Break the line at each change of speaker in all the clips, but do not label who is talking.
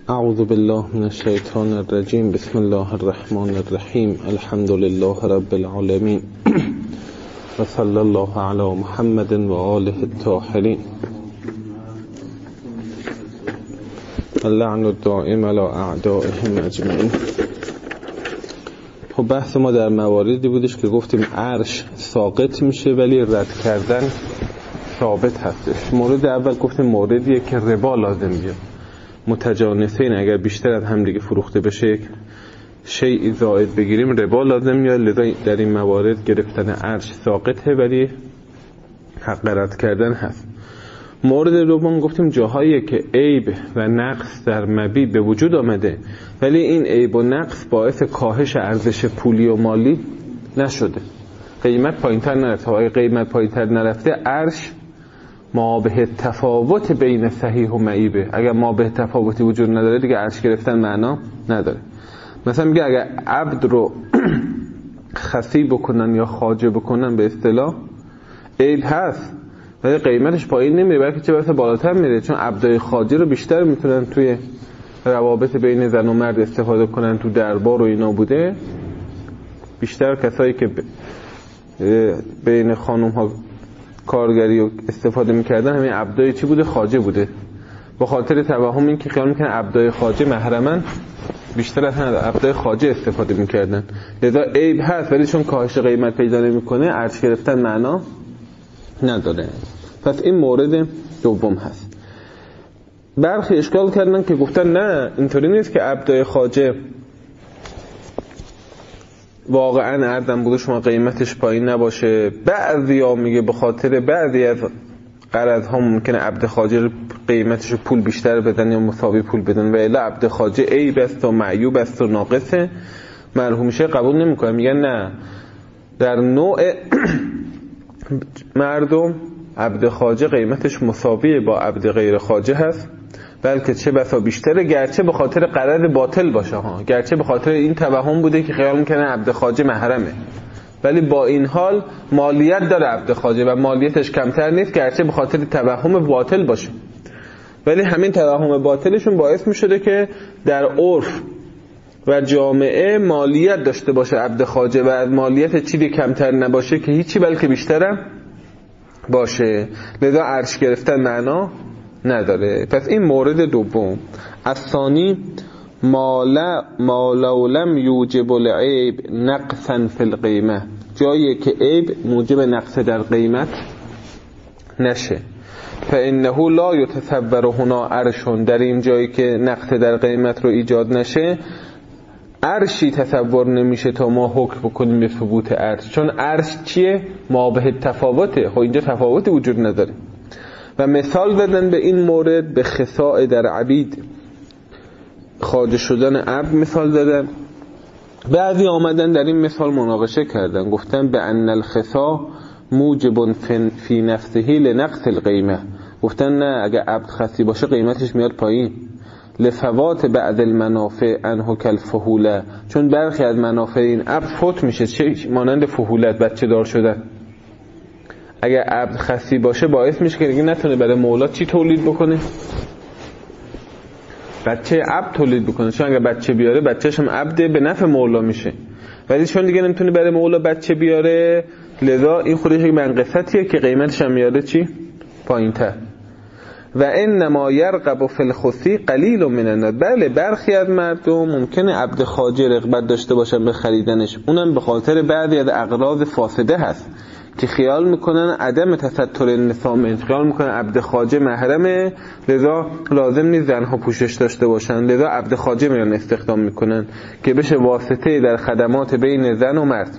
اعوذ بالله من الشیطان الرجیم. بسم الله الرحمن الرحیم. الحمد لله رب العالمین و صلی الله علی محمد و آله الطاهرین اللعن الدائم علی اعدائهم اجمعین. خب بحث ما در مواردی بودش که گفتیم عرش ساقط میشه ولی رد کردن ثابت هستش. مورد اول گفتیم موردیه که ربا لازم بیاد، متجانسین اگر بیشتر از هم دیگه فروخته بشه شیء زائد بگیریم ربا لازم میاد، لذا در این موارد گرفتن عرش ساقطه ولی حق رد کردن هست. مورد دوم گفتیم جاهایی که عیب و نقص در مبیع به وجود آمده ولی این عیب و نقص باعث کاهش ارزش پولی و مالی نشده، قیمت پایین‌تر نرفته. اگه قیمت پایین‌تر نرفته عرش ما به تفاوت بین صحیح و معیبه. اگر ما به تفاوتی وجود نداره دیگه عرش گرفتن معنا نداره. مثلا میگه اگر عبد رو خسی بکنن یا خواجه بکنن به اصطلاح عیب هست ولی قیمتش پایین نمیره بلکه چه بسا بالاتر میره، چون عبدای خواجه رو بیشتر میتونن توی روابط بین زن و مرد استفاده کنن. تو دربار و اینا بوده بیشتر کسایی که بین خانوم ها کارگری و استفاده میکردن همین عبدای چی بوده؟ خواجه بوده. با خاطر توهم این که خیال میکنن عبدای خواجه محرمن بیشتر از عبدای خواجه استفاده میکردن، لذا عیب هست ولی چون کاهش قیمت پیدا نمیکنه عرش گرفتن معنا نداره. پس این مورد دوم هست. برخی اشکال کردن که گفتن نه اینطوری نیست که عبدای خواجه واقعا عردم بوده شما قیمتش پایین نباشه. بعضی ها میگه به خاطر بعضی از قرض ها ممکنه عبد خواجه قیمتش پول بیشتر بدن یا مساوی پول بدن و الا عبد خواجه عیب است و معیوب است و ناقصه، مرحوم شه قبول نمیکنه. میگن نه، در نوع مردم عبد خواجه قیمتش مساوی با عبد غیر خواجه هست، بلکه چه بسا بیشتره، گرچه به خاطر قرض باطل باشه ها، گرچه به خاطر این توهم بوده که خیال میکنن عبد خواجه محرمه ولی با این حال مالیت داره عبد خواجه و مالیتش کمتر نیست، گرچه به خاطر توهم باطل باشه ولی همین توهم باطلشون باعث میشده که در عرف و جامعه مالیت داشته باشه عبد خواجه و از مالیت چیزی کمتر نباشه که هیچی بلکه بیشترم باشه، لذا عرش گرفتن معنا نداره. پس این مورد دوم. الثانی ما لو لم یوجب العیب نقصا فی القیمه، جایی که عیب موجب نقص در قیمت نشه. فانه لا یتصور هنا عرش، در این جایی که نقص در قیمت رو ایجاد نشه عرشی تصور نمیشه تا ما حکم بکنیم به ثبوت عرش، چون عرش چیه؟ ما به تفاوته. خب اینجا تفاوتی وجود نداره. و مثال زدن به این مورد به خساء در عبید، خواجه شدن عبد مثال زدن. بعضی آمدن در این مثال مناقشه کردن، گفتن به ان الخساء موجب فی نفسه لنقص القیمه. گفتن نه، اگه عبد خسی باشه قیمتش میاد پایین. لفوات بعض المنافع عنه کالفحوله، چون برخی از منافع این عبد فوت میشه، چه مانند فحولت، بچه دار شدن. اگه عبد خسی باشه باعث میشه که دیگه نتونه برای مولا چی تولید بکنه؟ بچه عبد تولید بکنه، چون اگه بچه بیاره بچه‌ش هم عبده به نفع مولا میشه، ولی چون دیگه نمیتونه برای مولا بچه بیاره لذا این خودش یک منقصتیه که قیمتش هم میاره چی؟ پایین‌تر. و انما یرغب فی الخسی قلیل من الناس، بله برخی از مردم ممکنه عبد خواجه رغبت داشته باشن به خریدنش، اونم به خاطر بعضی از اغراض فاسده هست که خیال میکنن عدم تستر النساء، خیال میکنن عبد خواجه محرمه لذا لازم نیست زنها پوشش داشته باشن، لذا عبد خواجه میان استخدام میکنن که بشه واسطه در خدمات بین زن و مرد.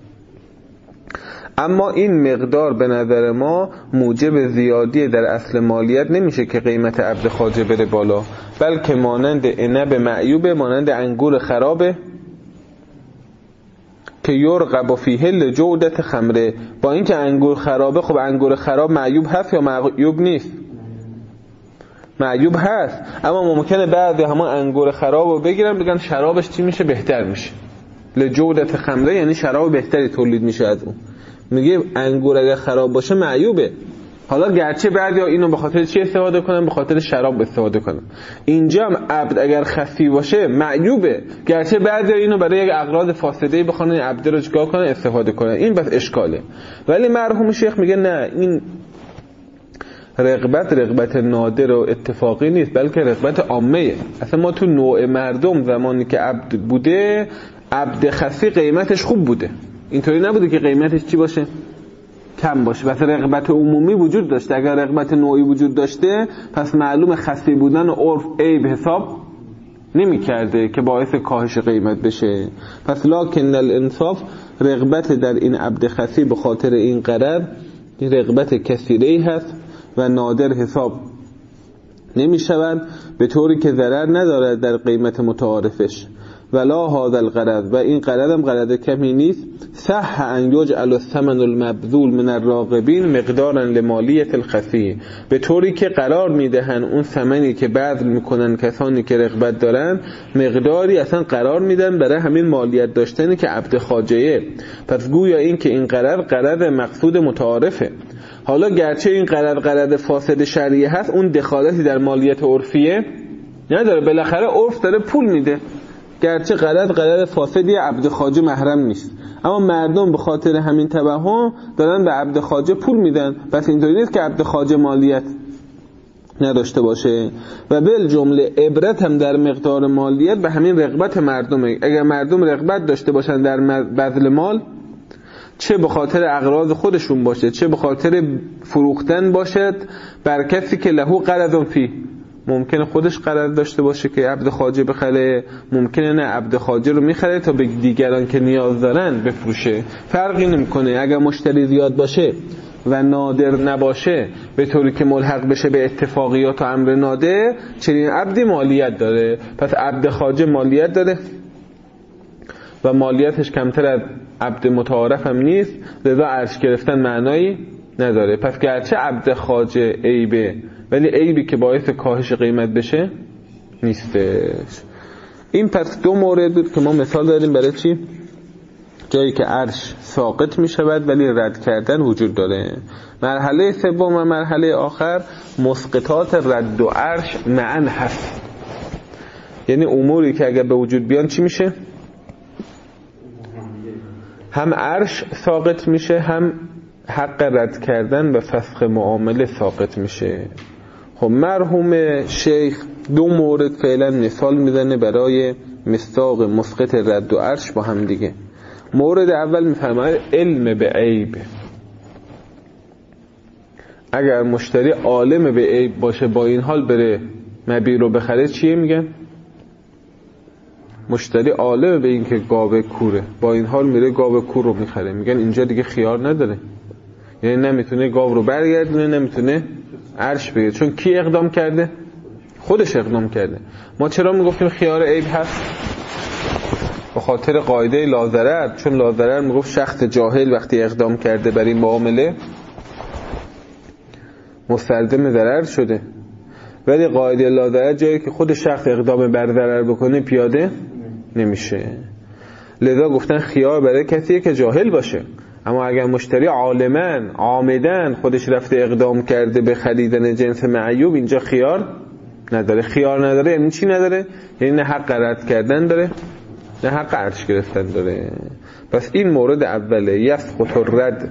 اما این مقدار به نظر ما موجب زیادی در اصل مالیت نمیشه که قیمت عبد خواجه بره بالا، بلکه مانند عنب معیوبه، مانند انگور خرابه که یرغب فیه لجودت خمره. با اینکه انگور خرابه، خب انگور خراب معیوب هست یا معیوب نیست؟ معیوب هست، اما ممکنه بعضی همون انگور خراب رو بگیرن بگن شرابش چی میشه؟ بهتر میشه. لجودت خمره یعنی شراب بهتری تولید میشه از اون. میگه انگور اگه خراب باشه معیوبه، حالا گرچه بعضیا اینو به خاطر چی استفاده کنن؟ به خاطر شراب استفاده کنن. اینجا هم عبد اگر خفی باشه معیوبه، گرچه بعضیا اینو برای یک اغراض فاسده بخوان عبد رو چیکار کنن؟ استفاده کنن. این بس اشکاله. ولی مرحوم شیخ میگه نه، این رغبت نادر و اتفاقی نیست، بلکه رغبت عامه. اصلا ما تو نوع مردم زمانی که عبد بوده، عبد خفی قیمتش خوب بوده، اینطوری نبوده که قیمتش چی باشه؟ کم باشه. پس رغبت عمومی وجود داشته. اگر رغبت نوعی وجود داشته، پس معلوم خفی بودن و عرف عیب حساب نمی کرده که باعث کاهش قیمت بشه. پس لکن الانصاف، رغبت در این عبد خفی به خاطر این غرض رغبت کثیری هست و نادر حساب نمی شود، به طوری که ضرر ندارد در قیمت متعارفش. ولا هذا الغرض، و این غرض هم غرض کمی نیست. صح ان یجعل الثمن المبذول من الراغبین مقدارا لمالیت الخفی، به طوری که قرار میدهن اون ثمنی که بذل میکنن کسانی که رغبت دارن، مقداری اصلا قرار میدن برای همین مالیت داشتنی که عبد خواجهه. پس گویا این که این غرض مقصود متعارفه. حالا گرچه این غرض فاسد شرعی هست، اون دخالتی در مالیت عرفیه نداره، بالاخره عرف داره پول میده. گرچه غرض فاسدی عبد خواجه محرم نیست، اما مردم به خاطر همین توهم دارن به عبد خواجه پول میدن. پس اینطوری نیست که عبد خواجه مالیت نداشته باشه. و بالجمله عبرت هم در مقدار مالیت به همین رغبت مردمه. اگر مردم رغبت داشته باشن در بذل مال، چه به خاطر اغراض خودشون باشه، چه به خاطر فروختن باشد بر کسی که له غرض فی، ممکنه خودش غرض داشته باشه که عبد خواجه بخره، ممکنه نه عبد خواجه رو میخره تا به دیگران که نیاز دارن بفروشه. فرقی نمیکنه. اگر مشتری زیاد باشه و نادر نباشه، به طوری که ملحق بشه به اتفاقیات و امر نادر، چنین عبدی مالیت داره. پس عبد خواجه مالیت داره و مالیتش کمتر از عبد متعارف هم نیست، لذا عرش گرفتن معنایی نداره. پس گرچه عبد خواجه عیبه، ولی عیبی که باعث کاهش قیمت بشه نیستش. این پس دو مورد بود که ما مثال داریم برای چی؟ جایی که عرش ساقط می شود ولی رد کردن وجود داره. مرحله سوم و مرحله آخر مسقطات رد و عرش معا هست. یعنی اموری که اگر به وجود بیان چی میشه؟ هم عرش ساقط میشه، هم حق رد کردن و فسخ معامله ساقط میشه. خب مرحوم شیخ دو مورد فعلا مثال میزنه برای مصداق مسقط رد و عرش با هم دیگه. مورد اول میفرماید علم به عیب. اگر مشتری عالم به عیب باشه، با این حال بره مبیع رو بخره، چیه میگن؟ مشتری عالم به این که گاو کوره، با این حال میره گاو کور رو میخره، میگن اینجا دیگه خیار نداره. یعنی نمیتونه گاو رو برگردونه، نمیتونه عرش بگیره. چون کی اقدام کرده؟ خودش اقدام کرده. ما چرا میگفتیم خیار عیب هست؟ به خاطر قاعده لاضرر. چون لاضرر میگفت شخص جاهل وقتی اقدام کرده بر این معامله مستلزم ضرر شده، ولی قاعده لاضرر جایی که خود شخص اقدام بر ضرر بکنه پیاده نمیشه. لذا گفتن خیار برای کسیه که جاهل باشه. اما اگر مشتری عالمن عامدن خودش رفته اقدام کرده به خریدن جنس معیوب، اینجا خیار نداره. خیار نداره یعنی چی نداره؟ یعنی نه حق رد کردن داره، نه حق عرش گرفتن داره. پس این مورد اوله، یسقط الرد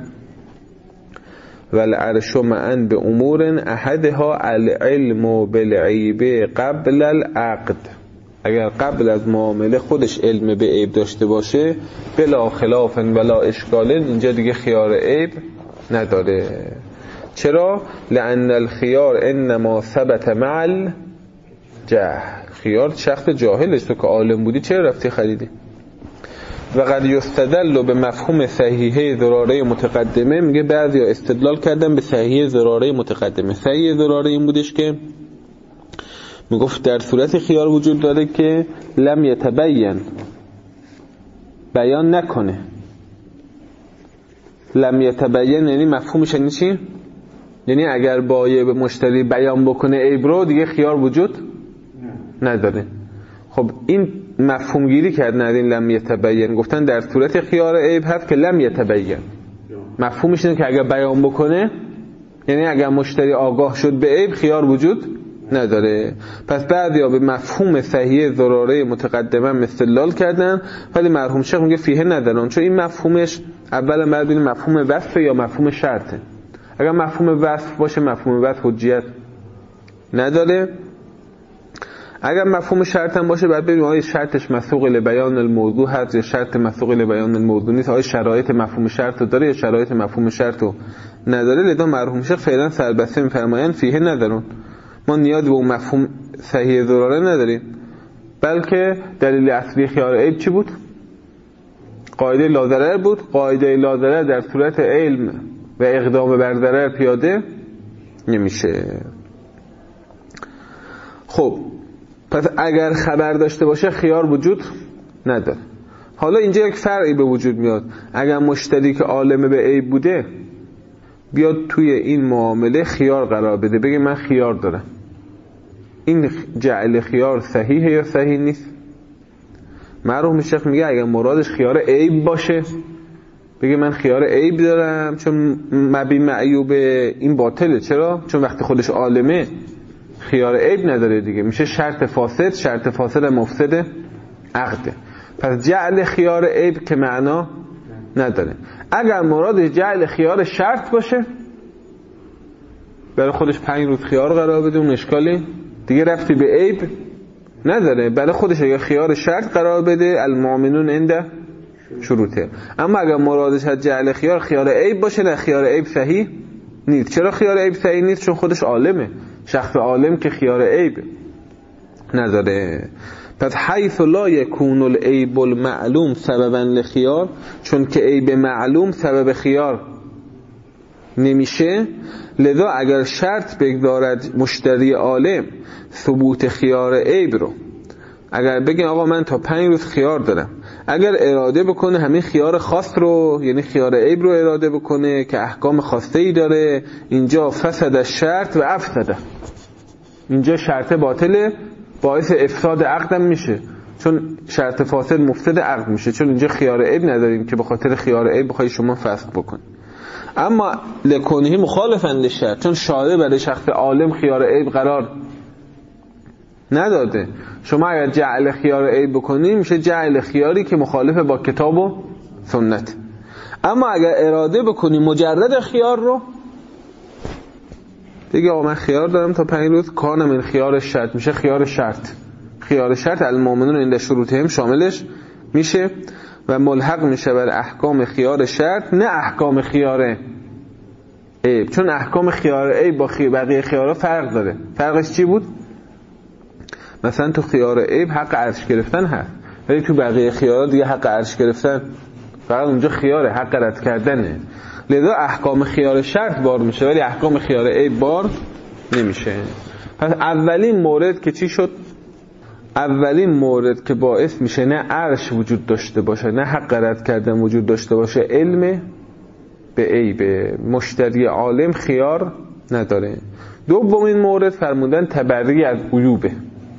والعرش معا به امور احدها العلم بالعیب قبل العقد. اگر قبل از معامله خودش علم به عیب داشته باشه، بلا خلاف ولا اشکال، اینجا دیگه خیار عیب نداره. چرا؟ لأن الخیار انما ثبت مع الجهل. خیار شخص جاهلش، تو که عالم بودی چرا رفتی خریدی؟ و قد یستدل به مفهوم صحیحه ضراره متقدمه. میگه بعضی ها استدلال کردن به صحیحه ضراره متقدمه. صحیحه ضراره این بودش که میگفت در صورت خیار وجود داره که لم یتبین، بیان نکنه. لم یتبین یعنی مفهومش یعنی چی؟ یعنی اگر با یه مشتری بیان بکنه عیب رو، دیگه خیار وجود نداره. خب این مفهوم گیری کردن از این لم یتبین. گفتن در صورت خیار عیب هست که لم یتبین، مفهومش اینه که اگر بیان بکنه یعنی اگر مشتری آگاه شد به عیب خیار وجود نداره. پس بعضیا به مفهوم صحیح ضراره متقدما استدلال کردن، ولی مرحوم شیخ میگه فیه ندارن، چون این مفهومش اولا باید ببینیم مفهوم وصف یا مفهوم شرطه. اگر مفهوم وصف باشه مفهوم وصف حجیت نداره، اگر مفهوم شرط هم باشه باید ببینیم آیا شرطش مسوق لبیان الموضوع هست یا شرط مسوق لبیان الموضوع نیست، آیا شرایط مفهوم شرط رو داره یا شرایط مفهوم شرط رو نداره. لذا مرحوم شیخ فعلا سربسته میفرمایند فیه ندارن، ما نیاز به اون مفهوم صحیح ضراره نداریم، بلکه دلیل اصلی خیار عیب چی بود؟ قاعده لا ضرر بود. قاعده لا ضرر در صورت علم و اقدام بر ضرر پیاده نمیشه. خب پس اگر خبر داشته باشه خیار وجود نداره. حالا اینجا یک فرقی به وجود میاد. اگر مشتری که عالم به عیب بوده بیاد توی این معامله خیار قرار بده، بگه من خیار دارم، این جعل خیار صحیحه یا صحیح نیست؟ مرحوم شیخ میگه اگر مرادش خیار عیب باشه بگه من خیار عیب دارم، چون مبی معیوب این باطله. چرا؟ چون وقتی خودش عالمه خیار عیب نداره دیگه، میشه شرط فاسد. شرط فاسد مفسد عقده. پس جعل خیار عیب که معنا نداره. اگر مراد جعل خیار شرط باشه برای خودش 5 روز خیار قرار بده، اون اشکالی دیگه رفتی به عیب نداره. برای خودش اگر خیار شرط قرار بده المؤمنون عند شروطه. اما اگر مرادش از جعل خیار عیب باشه نه، خیار عیب صحیح نیست. چرا خیار عیب صحیح نیست؟ چون خودش عالمه. شخص عالم که خیار عیب نداره. پس حیث لا یکون العیب المعلوم سببا لخیار، چون که عیب معلوم سبب خیار نمیشه، لذا اگر شرط بگذارد مشتری عالم ثبوت خیار عیب رو، اگر بگه آقا من تا 5 روز خیار دارم، اگر اراده بکنه همین خیار خاص رو یعنی خیار عیب رو اراده بکنه که احکام خاصه‌ای داره، اینجا فسد الشرط و افسد، اینجا شرط باطله باعث افساد عقدم میشه، چون شرط فاسد مفسد عقد میشه، چون اینجا خیار عیب نداریم که به خاطر خیار عیب بخوای شما فسخ بکنی. اما لکنهی مخالفن للشرط، چون شارع برای شخص عالم خیار عیب قرار نداده. شما اگر جعل خیار عیب بکنی میشه جعل خیاری که مخالف با کتاب و سنت. اما اگر اراده بکنی مجرد خیار رو، دیگه آقا من خیار دارم تا 5 روز کارم، این خیار شرط میشه خیار شرط. خیار شرط المؤمنون عند شروطهم شاملش میشه و ملحق میشه بر احکام خیار شرط، نه احکام خیار عیب، چون احکام خیار عیب با بقیه خیارها فرق داره. فرقش چی بود؟ مثلا تو خیار عیب حق عرش گرفتن هست، ولی تو بقیه خیارها دیگه حق عرش گرفتن فقط اونجا خیاره، حق رد کردنه. لذا احکام خیار شرط بار میشه ولی احکام خیار عیب بار نمیشه. پس اولین مورد که چی شد؟ اولین مورد که باعث میشه نه عرش وجود داشته باشه نه حق رد کردن وجود داشته باشه علم به عیب، مشتری عالم خیار نداره. دومین مورد فرمودن تبری از عیوبه،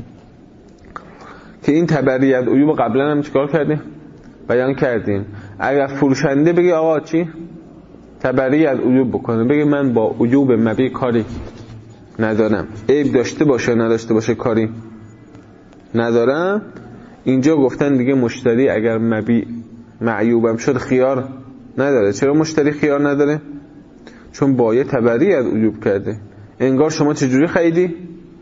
که این تبری از عیوب قبلا هم چیکار کردیم؟ بیان کردیم. اگر فروشنده بگه آقا چی؟ تبری از عیوب بکنه، بگه من با عیوب مبی کاری ندارم، عیب داشته باشه نداشته باشه کاری ندارم، اینجا گفتن دیگه مشتری اگر مبی معیوبم شد خیار نداره. چرا مشتری خیار نداره؟ چون بایع تبری از عیوب کرده. انگار شما چجوری خریدی؟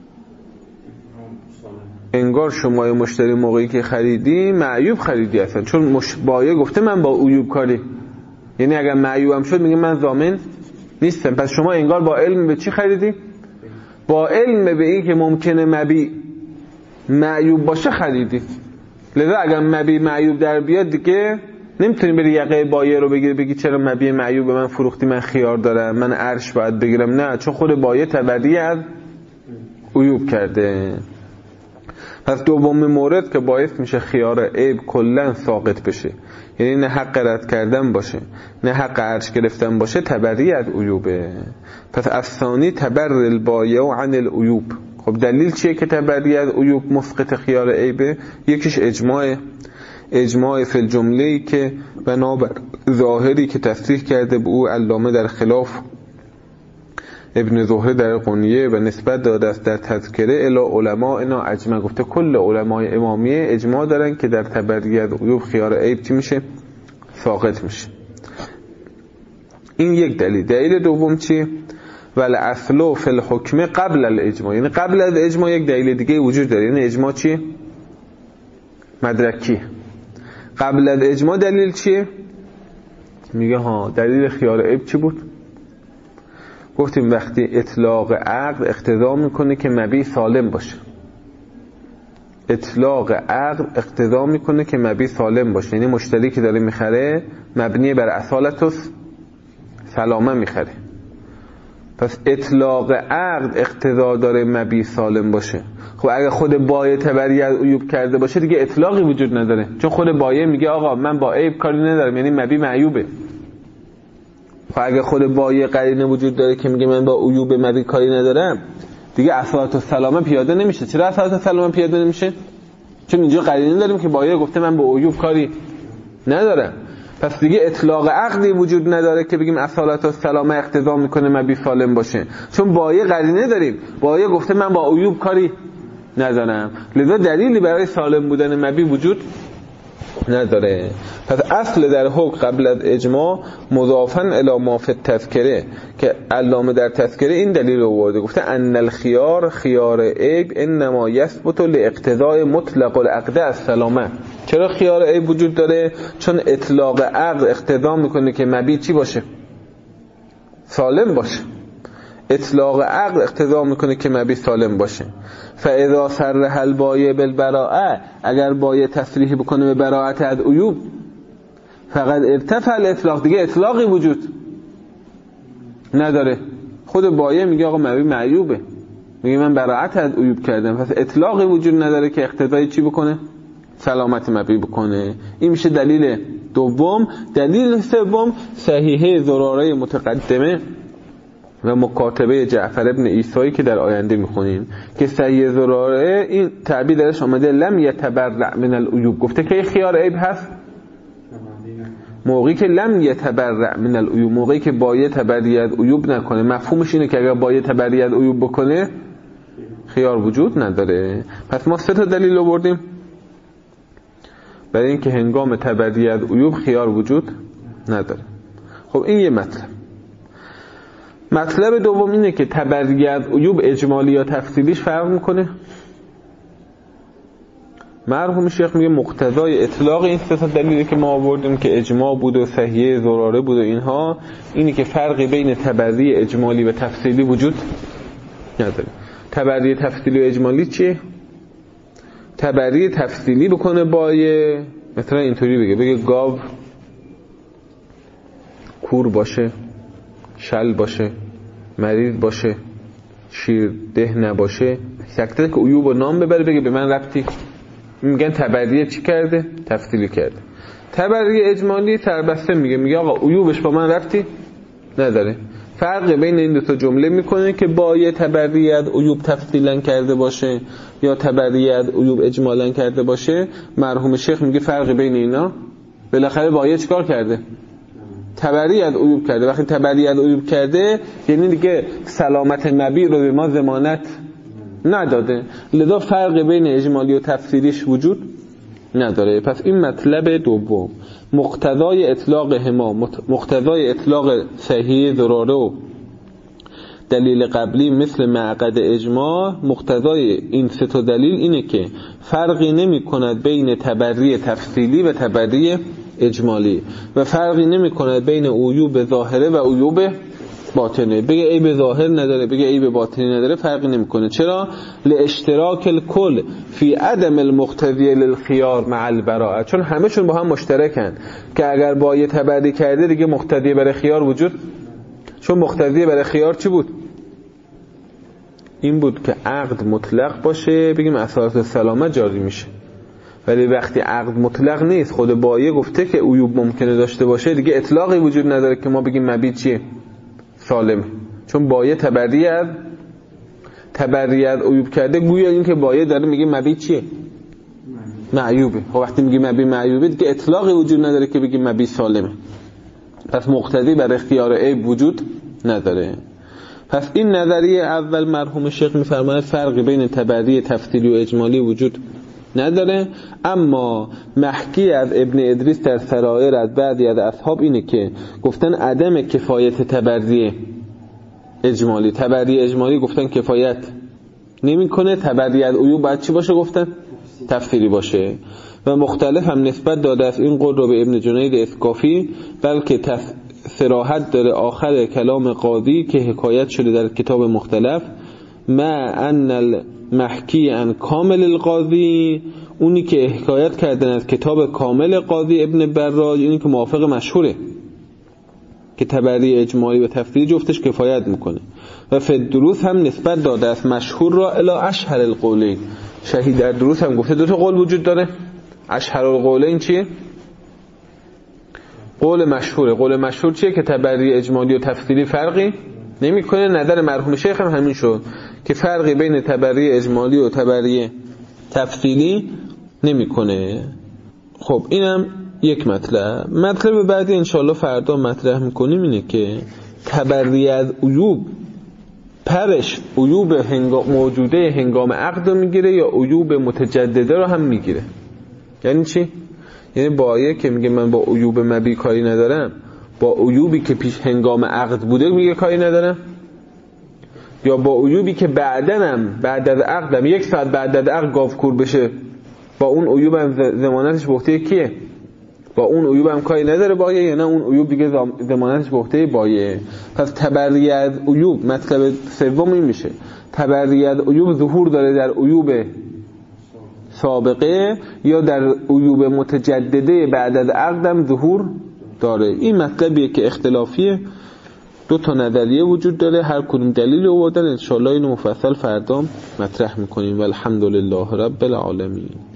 انگار شما مشتری موقعی که خریدی معیوب خریدی اصلا، چون بایع گفته من با عیوب کاری، یعنی اگر معیوبم شد میگه من ضامن نیستم. پس شما انگار با علم به چی خریدی؟ با علم به این که ممکنه مبی معیوب باشه خریدی. لذا اگر مبی معیوب در بیاد دیگه نمیتونی بری یقه بایع رو بگیری بگی چرا مبی معیوب به من فروختی، من خیار دارم، من عرش باید بگیرم. نه، چون خود بایع تبری از عیوب کرده. پس دومین مورد که باعث میشه خیار عیب کلا ساقط بشه، یعنی نه حق رد کردن باشه نه حق عرش گرفتن باشه، تبری از عیوبه. پس الثانی تبر البایع عن العیوب. خب دلیل چیه که تبری از عیوب مسقط خیار عیبه؟ یکیش اجماع فی الجمله‌ای که بنابر ظاهری که تصریح کرده به او علامه در خلاف ابن زهره در قنیه و نسبت داده است در تذکره الی علماء اینا اجمع، گفته کل علمای امامیه اجماع دارن که در تبری از عیوب خیار عیب چی میشه؟ ساقط میشه. این یک دلیل. دلیل دوم چیه؟ والاصل فی الحکم قبل الاجماع، یعنی قبل از اجماع یک دلیل دیگه وجود داره. یعنی اجماع چیه؟ مدرکی. قبل از اجماع دلیل چیه؟ میگه ها دلیل خیار عیب چی بود؟ گفتیم وقتی اطلاق عقد اقتضا میکنه که مبیع سالم باشه. اطلاق عقد اقتضا میکنه که مبیع سالم باشه، یعنی مشتری که داره میخره مبنی بر اصالت و سلامه میخره. پس اطلاق عقد اقتضا داره مبیع سالم باشه. خب اگه خود بایع تبری از عیوب کرده باشه دیگه اطلاقی وجود نداره، چون خود بایع میگه آقا من با عیب کاری ندارم، یعنی مبیع معیوبه. خب اگه خود بایع قرینه وجود داره که میگه من با عیوب مبیع کاری ندارم، دیگه اصالت و سلامه پیاده نمیشه. چرا اصالت و سلامه پیاده نمیشه؟ چون اینجا قرینه داریم که بایع گفته من با عیوب کاری ندارم. پس دیگه اطلاق عقدی وجود نداره که بگیم اصالت و سلامه اقتضا میکنه مبیع سالم باشه، چون بایع قرینه داریم، بایع گفته من با عیوب کاری ندارم، لذا دلیلی برای سالم بودن مبیع وجود نداره. پس اصل در حکم قبل از اجماع مضافاً الی ما فی التذکره، که علامه در تذکره این دلیل رو آورده، گفته ان الخیار خیار عیب انما یثبت لاقتضاء مطلق العقد السلامه. چرا خیار عیب وجود داره؟ چون اطلاق عقد اقتضا میکنه که مبیع چی باشه؟ سالم باشه. اطلاق عقد اقتضا میکنه که مبیع سالم باشه. فاذا صرح البایع بالبراءه، اگر بایع تصریح بکنه به براءت از عیوب، فقط ارتفع الاطلاق، دیگه اطلاقی وجود نداره. خود بایع میگه آقا مبیع معیوبه، میگه من براءت از عیوب کردم، پس اطلاقی وجود نداره که اقتضای چی بکنه؟ سلامت مبیع بکنه. این میشه دلیل دوم. دلیل سوم صحیحه زراره متقدمه و مکاتبه جعفر ابن عیسی که در آینده میخونیم، که صحیح زراره این تعبیر درش آمده لم یتبرع من العیوب. گفته که خیار عیب هست موقعی که لم یتبرع من العیوب، موقعی که بایع تبرئه از عیوب نکنه. مفهومش اینه که اگر بایع تبرئه از عیوب بکنه خیار وجود نداره. پس ما 3 تا دلیل آوردیم برای اینکه هنگام تبرئه از عیوب خیار وجود نداره. خب این یه مطلب. مطلب دوم اینه که تبرئه از عیوب اجمالی یا تفصیلیش فرق میکنه. مرحوم شیخ میگه مقتضای اطلاق این 3 تا دلیلی که ما آوردیم که اجماع بود و صحیحه زراره بود و اینها، اینی که فرقی بین تبرئه اجمالی و تفصیلی وجود نداره. تبرئه تفصیلی و اجمالی چیه؟ تبرئه تفصیلی بکنه بایع، مثلا اینطوری بگه گاو کور باشه، شل باشه، مریض باشه، شیر ده نباشه، تک تک عیوب و نام ببره بگه به من ربطی. میگن تبرئه چی کرده؟ تفصیلی کرده. تبرئه اجمالی سربسته میگه آقا عیوبش با من ربطی نداره. فرق بین این 2 تا جمله میکنه که بایع تبرئه از عیوب تفصیلا کرده باشه یا تبرئه از عیوب اجمالا کرده باشه. مرحوم شیخ میگه فرق بین اینا، بالاخره بایع چیکار کرده؟ تبرئه از عیوب کرده. وقتی تبرئه از عیوب کرده یعنی دیگه سلامت مبیع رو به ما ضمانت نداده، لذا فرق بین اجمالی و تفصیلیش وجود نداره. پس این مطلب دوم. مقتضای اطلاق مقتضای اطلاق صحیح ضراره و دلیل قبلی مثل معقد اجماع، مقتضای این 3 تا دلیل اینه که فرقی نمی کند بین تبرئه تفصیلی و تبرئه اجمالی و فرقی نمی کند بین عیوب ظاهره و عیوب باطنه. بگه عیب ظاهر نداره بگه عیب باطنی نداره فرقی نمیکنه. چرا؟ لاشتراک الکل فی عدم المقتضی للخيار مع البراءه، چون همه‌شون با هم مشترکن که اگر بایع تبرئه کرده دیگه مقتضی برای خیار وجود، چون مقتضی برای خیار چی بود؟ این بود که عقد مطلق باشه بگیم اصالت سلامت جاری میشه. ولی وقتی عقد مطلق نیست، خود بایع گفته که عیوب ممکنه داشته باشه، دیگه اطلاقی وجود نداره که ما بگیم مبیع چیه؟ سالمه. چون بایع تبرئه از عیوب کرده، گویا این که بایع داره میگه مبیع چیه؟ معیوبه. خب وقتی میگه مبیع معیوبه دیگه اطلاقی وجود نداره که بگیم مبیع سالمه. پس مقتضی برای اختیار عیب وجود نداره. پس این نظریه اول مرحوم شیخ میفرماید فرقی بین تبری تفصیلی و اجمالی وجود نداره، اما محکی از ابن ادریس در سرائر از بعضی از اصحاب اینه که گفتن عدم کفایت تبری اجمالی گفتن کفایت نمیکنه، تبری از عیوب باید چی باشه؟ گفتن تفسیری باشه. و مختلف هم نسبت داده است این قول رو به ابن جنید اسکافی، بلکه صراحت داره آخر کلام قاضی که حکایت شده در کتاب مختلف، ما ان المحکی عن کامل القاضی، اونی که حکایت کردن از کتاب کامل قاضی ابن براج، اینی که موافق مشهوره که تبری اجمالی و تفسیری جفتش کفایت میکنه. و فی الدروس هم نسبت داده است مشهور را الی اشهر القولین، شهید در دروس هم گفته 2 تا قول وجود داره. اشهر القولین چیه؟ قول مشهوره. قول مشهور چیه؟ که تبری اجمالی و تفسیری فرقی نمیکنه. نظر مرحوم شیخ هم همین شد که فرقی بین تبری اجمالی و تبری تفصیلی نمیکنه. خب اینم یک مطلب بعدی انشاءالله فردا مطرح میکنیم اینه که تبری از عیوب پرش عیوب موجوده هنگام عقد رو میگیره یا عیوب متجدده رو هم میگیره. یعنی چی؟ یعنی با آیه که میگه من با عیوب مبی کاری ندارم، با عیوبی که پیش هنگام عقد بوده میگه کاری ندارم، یا با عیوبی که بعد از عقدم 1 ساعت بعد از عقد گاوکور بشه، با اون عیوبم ضمانتش به عهده کیه؟ با اون عیوبم کاری نداره بایه، یا نه اون عیوب دیگه ضمانتش به عهده بایه. پس تبری از عیوب مطلب سوم این میشه تبری از عیوب ظهور داره در عیوب سابقه یا در عیوب متجدده بعد از عقدم ظهور داره. این مطلبیه که اختلافیه، 2 تا نظریه وجود داره، هر کدوم دلیل آوردن. انشاءالله اینو مفصل فردا مطرح میکنیم. والحمدلله رب العالمین.